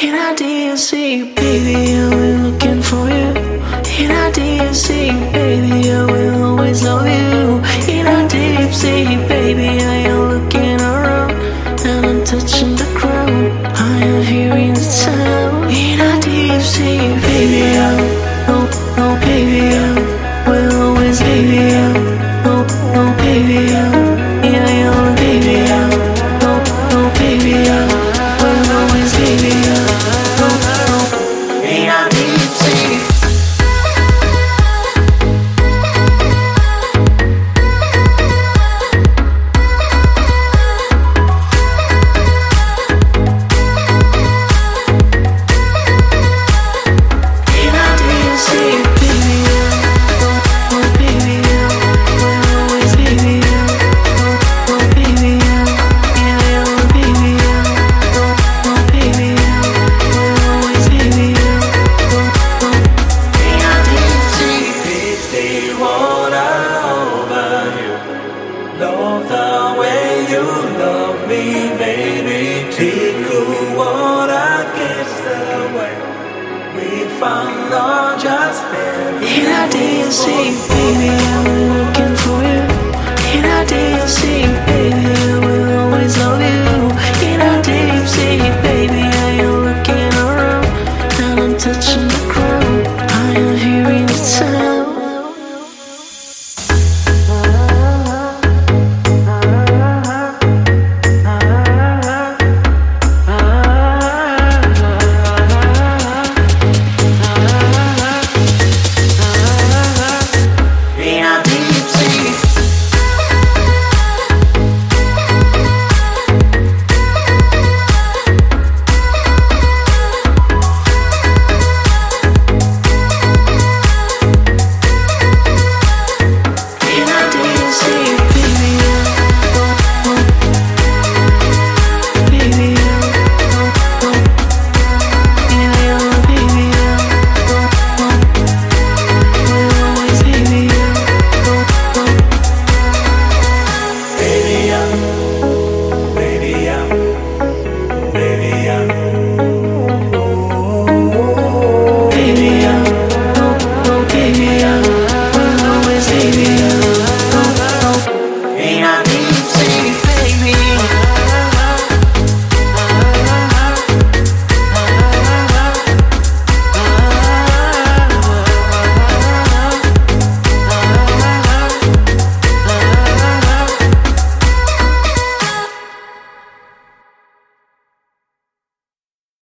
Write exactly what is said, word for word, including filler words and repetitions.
In I D C, baby, I will looking for you. In I D C, baby, I will always love you. In I D C, baby, I am looking around and I'm touching the ground. I am here in the town. In I D C, baby, I no, no, baby, I will always, baby, I no, no, baby, I yeah, I am, baby, I no, no, baby, I will always, baby, I no, no, in I D C. Love the way you love me, baby. Take cool water gets the way we found love just fair. In I D C, baby, I'm